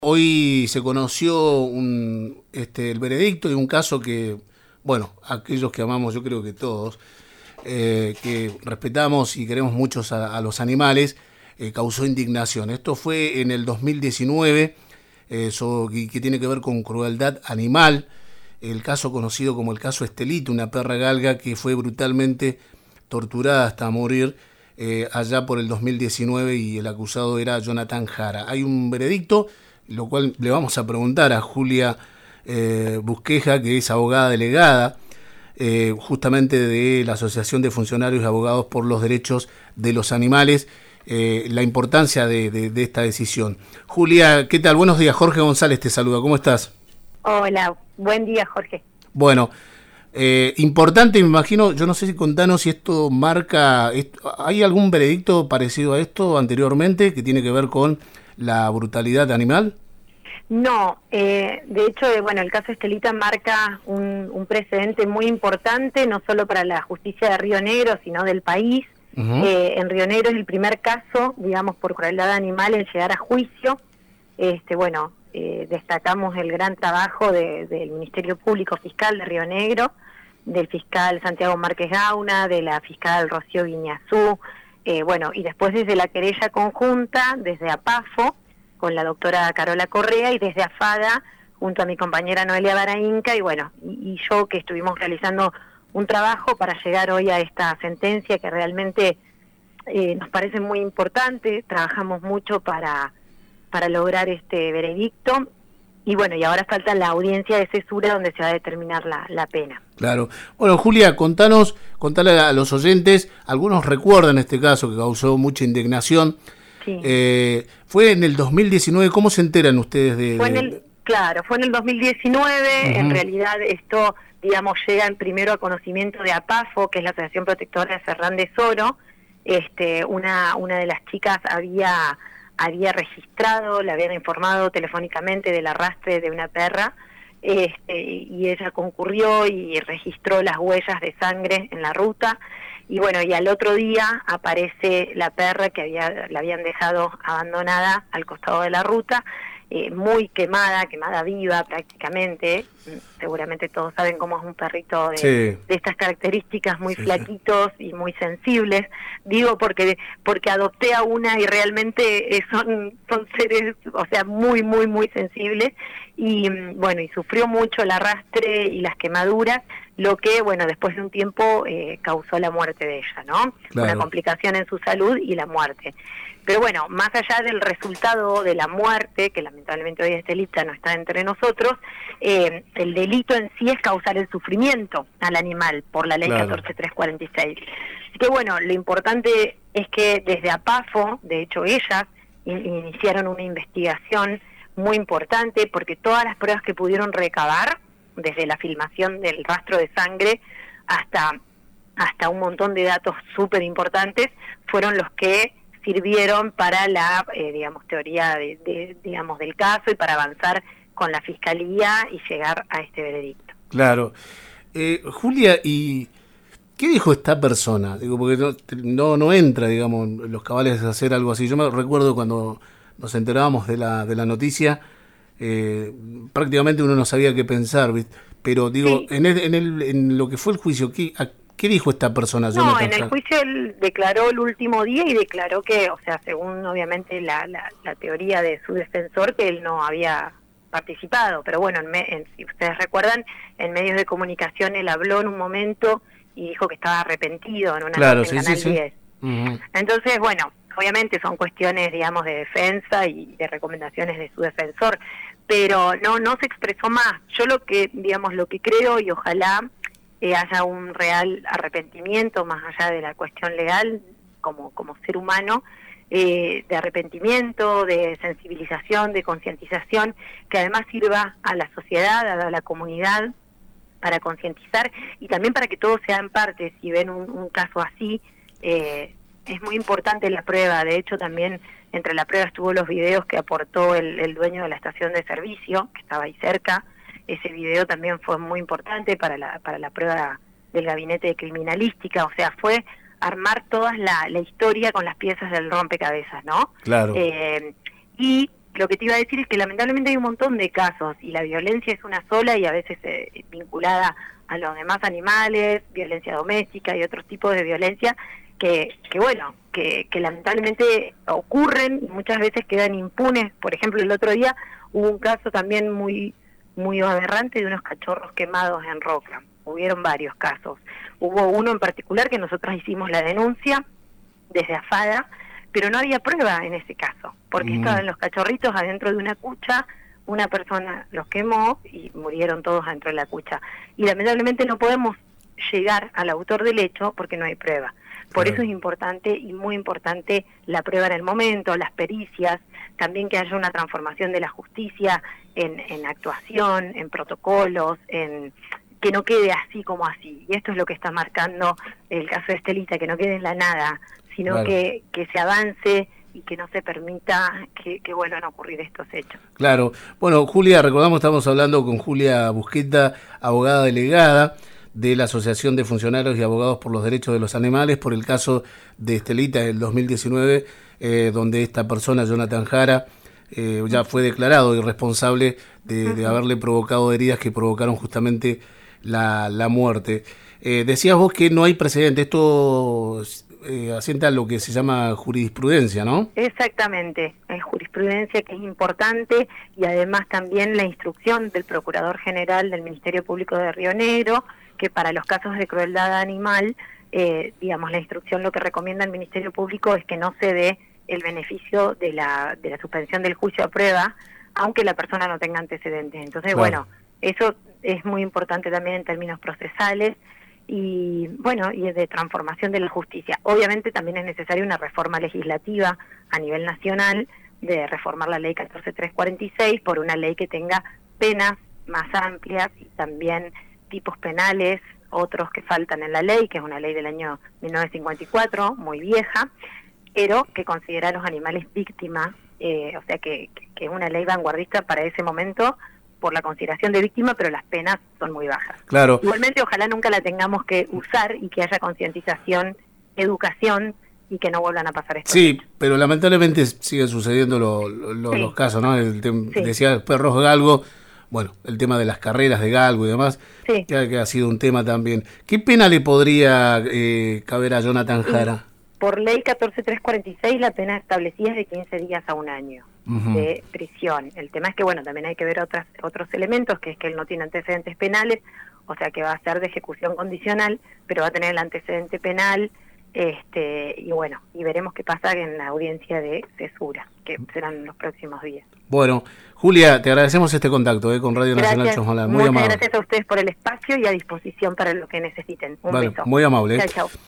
Hoy se conoció el veredicto de un caso que, bueno, aquellos que amamos, yo creo que todos, que respetamos y queremos muchos a los animales, causó indignación. Esto fue en el 2019, y que tiene que ver con crueldad animal, el caso conocido como el caso Estelita, una perra galga que fue brutalmente torturada hasta morir allá por el 2019, y el acusado era Jonathan Jara. Hay un veredicto, lo cual le vamos a preguntar a Julia Busqueja, que es abogada delegada justamente de la Asociación de Funcionarios y Abogados por los Derechos de los Animales, la importancia de esta decisión. Julia, ¿qué tal? Buenos días, Jorge González te saluda, ¿cómo estás? Hola, buen día, Jorge. Bueno, importante, me imagino, yo no sé si contanos si esto marca, ¿hay algún veredicto parecido a esto anteriormente que tiene que ver con la brutalidad animal? No, de hecho, bueno, el caso Estelita marca un precedente muy importante, no solo para la justicia de Río Negro, sino del país. Uh-huh. En Río Negro es el primer caso, digamos, por crueldad animal en llegar a juicio. Destacamos el gran trabajo del Ministerio Público Fiscal de Río Negro, del fiscal Santiago Márquez Gauna, de la fiscal Rocío Guiñazú, y después desde la querella conjunta, desde APAFO, con la doctora Carola Correa, y desde AFADA, junto a mi compañera Noelia Barainca, y yo, que estuvimos realizando un trabajo para llegar hoy a esta sentencia que realmente nos parece muy importante. Trabajamos mucho para lograr este veredicto, y ahora falta la audiencia de cesura donde se va a determinar la pena. Claro. Bueno, Julia, contale a los oyentes, algunos recuerdan este caso que causó mucha indignación. Sí. Fue en el 2019, ¿cómo se enteran ustedes fue en el 2019, uh-huh. En realidad esto, digamos, llega primero a conocimiento de APAFO, que es la Asociación Protectora de Fernández Oro. Una de las chicas había registrado, le habían informado telefónicamente del arrastre de una perra, y ella concurrió y registró las huellas de sangre en la ruta, y al otro día aparece la perra que la habían dejado abandonada al costado de la ruta, muy quemada viva prácticamente. Seguramente todos saben cómo es un perrito de estas características, muy flaquitos y muy sensibles. Digo porque adopté a una y realmente son seres, o sea, muy, muy, muy sensibles, y sufrió mucho el arrastre y las quemaduras, lo que, después de un tiempo causó la muerte de ella, ¿no? Claro. Una complicación en su salud y la muerte. Pero más allá del resultado de la muerte, que lamentablemente hoy Estelita no está entre nosotros, el delito en sí es causar el sufrimiento al animal por la ley 14346. Así que lo importante es que desde APAFO, de hecho ellas, iniciaron una investigación muy importante, porque todas las pruebas que pudieron recabar, desde la filmación del rastro de sangre hasta un montón de datos súper importantes, fueron los que sirvieron para la, teoría del caso, y para avanzar con la Fiscalía y llegar a este veredicto. Claro. Julia, ¿y qué dijo esta persona? Digo, porque no entra, digamos, en los cabales de hacer algo así. Yo me recuerdo cuando nos enterábamos de la noticia, prácticamente uno no sabía qué pensar, ¿viste? Pero digo, sí. En lo que fue el juicio, ¿qué dijo esta persona? No, en el juicio él declaró el último día y declaró que, o sea, según obviamente la teoría de su defensor, que él no había participado. Pero si ustedes recuerdan, en medios de comunicación él habló en un momento y dijo que estaba arrepentido en una nota en Canal 10. Uh-huh. Entonces, obviamente son cuestiones, digamos, de defensa y de recomendaciones de su defensor, pero no se expresó más. Yo lo que creo, y ojalá haya un real arrepentimiento, más allá de la cuestión legal, como ser humano, de arrepentimiento, de sensibilización, de concientización, que además sirva a la sociedad, a la comunidad, para concientizar, y también para que todos sean parte. Si ven un caso así, es muy importante la prueba. De hecho, también entre la prueba estuvo los videos que aportó el dueño de la estación de servicio, que estaba ahí cerca. Ese video también fue muy importante para la prueba del gabinete de criminalística. O sea, fue armar toda la historia con las piezas del rompecabezas, ¿no? Claro. Y lo que te iba a decir es que lamentablemente hay un montón de casos y la violencia es una sola y a veces vinculada a los demás animales, violencia doméstica y otros tipos de violencia que lamentablemente ocurren y muchas veces quedan impunes. Por ejemplo, el otro día hubo un caso también muy aberrante de unos cachorros quemados en Roca. Hubieron varios casos. Hubo uno en particular que nosotros hicimos la denuncia desde AFADA, pero no había prueba en ese caso, porque estaban los cachorritos adentro de una cucha, una persona los quemó y murieron todos adentro de la cucha. Y lamentablemente no podemos llegar al autor del hecho porque no hay prueba. Por eso es importante y muy importante la prueba en el momento, las pericias, también que haya una transformación de la justicia en actuación, en protocolos, en que no quede así como así. Y esto es lo que está marcando el caso de Estelita, que no quede en la nada, sino que se avance y que no se permita que vuelvan a ocurrir estos hechos. Claro. Bueno, Julia, recordamos, estamos hablando con Julia Busqueta, abogada delegada de la Asociación de Funcionarios y Abogados por los Derechos de los Animales, por el caso de Estelita del 2019, donde esta persona, Jonathan Jara, ya fue declarado irresponsable de haberle provocado heridas que provocaron justamente la muerte. Decías vos que no hay precedente, esto asienta a lo que se llama jurisprudencia, ¿no? Exactamente, es jurisprudencia que es importante y además también la instrucción del Procurador General del Ministerio Público de Río Negro, que para los casos de crueldad animal, la instrucción lo que recomienda el Ministerio Público es que no se dé el beneficio de la suspensión del juicio a prueba, aunque la persona no tenga antecedentes. Entonces, bueno, eso es muy importante también en términos procesales y de transformación de la justicia. Obviamente también es necesaria una reforma legislativa a nivel nacional, de reformar la ley 14346 por una ley que tenga penas más amplias y también tipos penales, otros que faltan en la ley, que es una ley del año 1954, muy vieja, pero que considera a los animales víctimas, o sea que es una ley vanguardista para ese momento por la consideración de víctima, pero las penas son muy bajas. Claro. Igualmente, ojalá nunca la tengamos que usar y que haya concientización, educación y que no vuelvan a pasar esto. Sí, pero lamentablemente siguen sucediendo los casos, ¿no? Decía perros galgo, bueno, el tema de las carreras de galgo y demás, que ha sido un tema también. ¿Qué pena le podría caber a Jonathan Jara? Por ley 14346 la pena establecida es de 15 días a un año de prisión. El tema es que, también hay que ver otros elementos, que es que él no tiene antecedentes penales, o sea que va a ser de ejecución condicional, pero va a tener el antecedente penal, y veremos qué pasa en la audiencia de cesura, que serán en los próximos días. Bueno, Julia, te agradecemos este contacto con Radio Nacional Chosmalal. Muy amable. Muchas gracias a ustedes por el espacio y a disposición para lo que necesiten. Un beso. Muy amable. Chao.